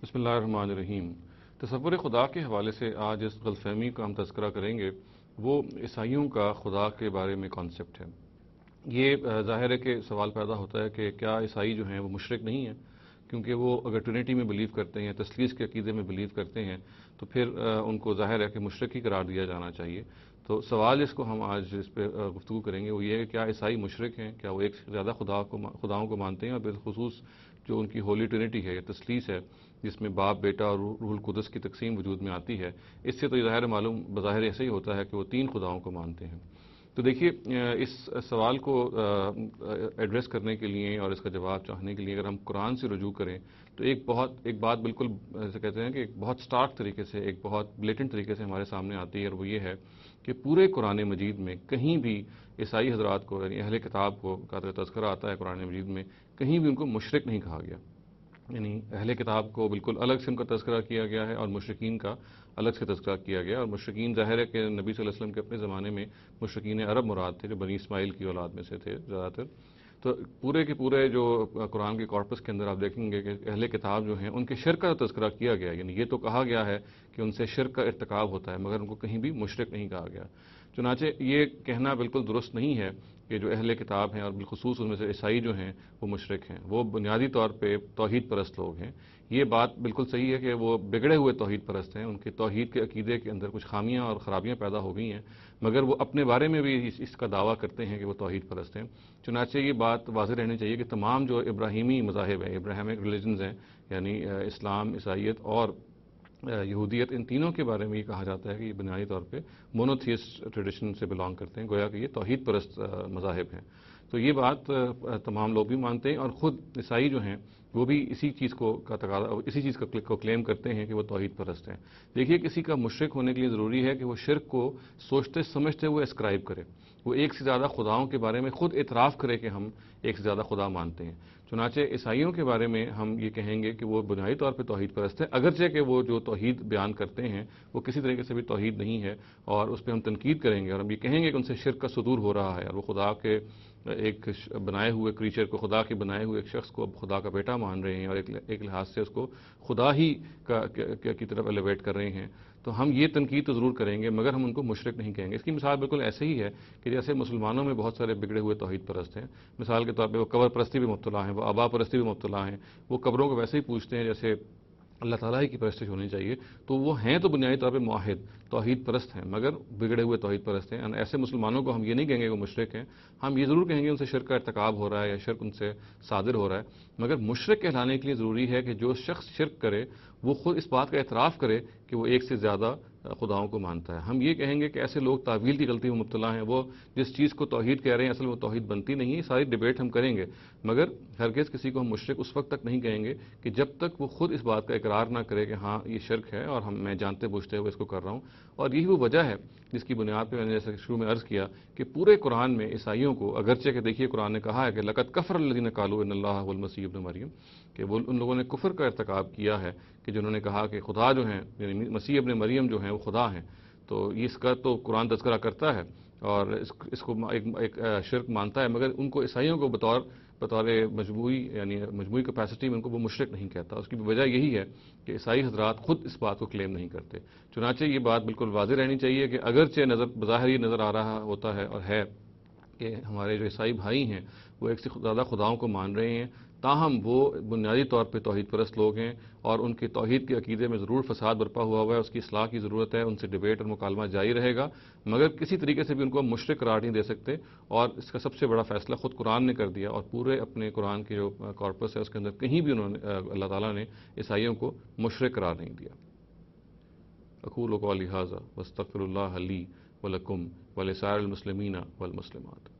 بسم اللہ الرحمن الرحیم۔ تصور خدا کے حوالے سے آج اس غلط فہمی کا ہم تذکرہ کریں گے، وہ عیسائیوں کا خدا کے بارے میں کانسیپٹ ہے۔ یہ ظاہر ہے کہ سوال پیدا ہوتا ہے کہ کیا عیسائی جو ہیں وہ مشرک نہیں ہیں؟ کیونکہ وہ اگر ٹرینٹی میں بلیو کرتے ہیں، تثلیث کے عقیدے میں بلیو کرتے ہیں، تو پھر ان کو ظاہر ہے کہ مشرک ہی قرار دیا جانا چاہیے۔ تو سوال جس کو ہم آج اس پہ گفتگو کریں گے وہ یہ ہے کہ کیا عیسائی مشرک ہیں؟ کیا وہ ایک سے زیادہ خداؤں کو مانتے ہیں؟ اور بالخصوص جو ان کی ہولی ٹرینٹی ہے یا تثلیث ہے، جس میں باپ، بیٹا اور روح القدس کی تقسیم وجود میں آتی ہے، اس سے تو ظاہر معلوم بظاہر ایسا ہی ہوتا ہے کہ وہ تین خداؤں کو مانتے ہیں۔ تو دیکھیے، اس سوال کو ایڈریس کرنے کے لیے اور اس کا جواب چاہنے کے لیے اگر ہم قرآن سے رجوع کریں تو ایک بات بالکل جیسے کہتے ہیں کہ ایک بہت سٹارک طریقے سے، ایک بہت بلیٹنٹ طریقے سے ہمارے سامنے آتی ہے، اور وہ یہ ہے کہ پورے قرآن مجید میں کہیں بھی عیسائی حضرات کو، یعنی اہل کتاب کو کا تذکرہ آتا ہے قرآن مجید میں، کہیں بھی ان کو مشرک نہیں کہا گیا۔ یعنی اہل کتاب کو بالکل الگ سے ان کا تذکرہ کیا گیا ہے اور مشرکین کا الگ سے تذکرہ کیا گیا۔ اور مشرکین ظاہر ہے کہ نبی صلی اللہ علیہ وسلم کے اپنے زمانے میں مشرکین عرب مراد تھے، جو بنی اسماعیل کی اولاد میں سے تھے زیادہ تر۔ تو پورے کے پورے جو قرآن کے کارپس کے اندر آپ دیکھیں گے کہ اہل کتاب جو ہیں ان کے شرک کا تذکرہ کیا گیا، یعنی یہ تو کہا گیا ہے کہ ان سے شرک کا ارتکاب ہوتا ہے، مگر ان کو کہیں بھی مشرک نہیں کہا گیا۔ چنانچہ یہ کہنا بالکل درست نہیں ہے کہ جو اہل کتاب ہیں اور بالخصوص ان میں سے عیسائی جو ہیں وہ مشرک ہیں، وہ بنیادی طور پہ توحید پرست لوگ ہیں۔ یہ بات بالکل صحیح ہے کہ وہ بگڑے ہوئے توحید پرست ہیں، ان کے توحید کے عقیدے کے اندر کچھ خامیاں اور خرابیاں پیدا ہو گئی ہیں، مگر وہ اپنے بارے میں بھی اس کا دعویٰ کرتے ہیں کہ وہ توحید پرست ہیں۔ چنانچہ یہ بات واضح رہنی چاہیے کہ تمام جو ابراہیمی مذاہب ہیں، ابراہیمک ریلیجنز ہیں، یعنی اسلام، عیسائیت اور یہودیت، ان تینوں کے بارے میں یہ کہا جاتا ہے کہ یہ بنیادی طور پہ مونوتھیسٹ ٹریڈیشن سے بلانگ کرتے ہیں، گویا کہ یہ توحید پرست مذاہب ہیں۔ تو یہ بات تمام لوگ بھی مانتے ہیں، اور خود عیسائی جو ہیں وہ بھی اسی چیز کو کلیم کرتے ہیں کہ وہ توحید پرست ہیں۔ دیکھیے، کسی کا مشرک ہونے کے لیے ضروری ہے کہ وہ شرک کو سوچتے سمجھتے ہوئے اسکرائب کرے، وہ ایک سے زیادہ خداؤں کے بارے میں خود اعتراف کرے کہ ہم ایک سے زیادہ خدا مانتے ہیں۔ چنانچہ عیسائیوں کے بارے میں ہم یہ کہیں گے کہ وہ بنیادی طور پہ توحید پرست ہے، اگرچہ کہ وہ جو توحید بیان کرتے ہیں وہ کسی طریقے سے بھی توحید نہیں ہے، اور اس پہ ہم تنقید کریں گے اور ہم یہ کہیں گے کہ ان سے شرک کا صدور ہو رہا ہے، اور وہ خدا کے ایک بنائے ہوئے کریچر کو، خدا کے بنائے ہوئے ایک شخص کو اب خدا کا بیٹا مان رہے ہیں، اور ایک لحاظ سے اس کو خدا ہی کی طرف ایلیویٹ کر رہے ہیں۔ تو ہم یہ تنقید تو ضرور کریں گے، مگر ہم ان کو مشرک نہیں کہیں گے۔ اس کی مثال بالکل ایسے ہی ہے کہ جیسے مسلمانوں میں بہت سارے بگڑے ہوئے توحید پرست ہیں، مثال کے طور پہ وہ قبر پرستی بھی مبتلا ہیں، وہ آبا پرستی بھی مبتلا ہیں، وہ قبروں کو ویسے ہی پوجتے ہیں جیسے اللہ تعالیٰ ہی کی پرستش ہونی چاہیے۔ تو وہ ہیں تو بنیادی طور پہ موحد، توحید پرست ہیں، مگر بگڑے ہوئے توحید پرست ہیں۔ ایسے مسلمانوں کو ہم یہ نہیں کہیں گے کہ وہ مشرک ہیں، ہم یہ ضرور کہیں گے ان سے شرک کا ارتکاب ہو رہا ہے یا شرک ان سے صادر ہو رہا ہے، مگر مشرک کہلانے کے لیے ضروری ہے کہ جو شخص شرک کرے وہ خود اس بات کا اعتراف کرے کہ وہ ایک سے زیادہ خداؤں کو مانتا ہے۔ ہم یہ کہیں گے کہ ایسے لوگ تعویل کی غلطی میں مبتلا ہیں، وہ جس چیز کو توحید کہہ رہے ہیں اصل میں وہ توحید بنتی نہیں ہے۔ ساری ڈیبیٹ ہم کریں گے، مگر ہرگز کسی کو ہم مشرک اس وقت تک نہیں کہیں گے کہ جب تک وہ خود اس بات کا اقرار نہ کرے کہ ہاں یہ شرک ہے اور میں جانتے بوجھتے ہوئے اس کو کر رہا ہوں۔ اور یہی وہ وجہ ہے جس کی بنیاد پہ میں نے جیسے شروع میں عرض کیا کہ پورے قرآن میں عیسائیوں کو، اگرچہ کہ دیکھیے قرآن نے کہا ہے کہ لقد کفر الذین قالوا ان اللہ هو المسیح ابن مریم، کہ وہ ان لوگوں نے کفر کا ارتکاب کیا ہے کہ جنہوں نے کہا کہ خدا جو ہیں، یعنی مسیح ابن مریم جو ہیں وہ خدا ہیں۔ تو اس کا تو قرآن تذکرہ کرتا ہے اور اس کو ایک شرک مانتا ہے، مگر ان کو عیسائیوں کو بطور مجموعی، یعنی مجموعی کیپیسٹی میں ان کو وہ مشرک نہیں کہتا۔ اس کی وجہ یہی ہے کہ عیسائی حضرات خود اس بات کو کلیم نہیں کرتے۔ چنانچہ یہ بات بالکل واضح رہنی چاہیے کہ اگرچہ بظاہر یہ نظر آ رہا ہوتا ہے اور ہے کہ ہمارے جو عیسائی بھائی ہیں وہ ایک سے زیادہ خداؤں کو مان رہے ہیں، تاہم وہ بنیادی طور پہ توحید پرست لوگ ہیں، اور ان کے توحید کے عقیدے میں ضرور فساد برپا ہوا ہے، اس کی اصلاح کی ضرورت ہے، ان سے ڈیبیٹ اور مکالمہ جاری رہے گا، مگر کسی طریقے سے بھی ان کو مشرک قرار نہیں دے سکتے۔ اور اس کا سب سے بڑا فیصلہ خود قرآن نے کر دیا، اور پورے اپنے قرآن کے جو کارپس ہے اس کے اندر کہیں بھی اللہ تعالیٰ نے عیسائیوں کو مشرک قرار نہیں دیا۔ اقول قولی ھذا واستغفر اللہ لی ولکم ولسائر المسلمین والمسلمات۔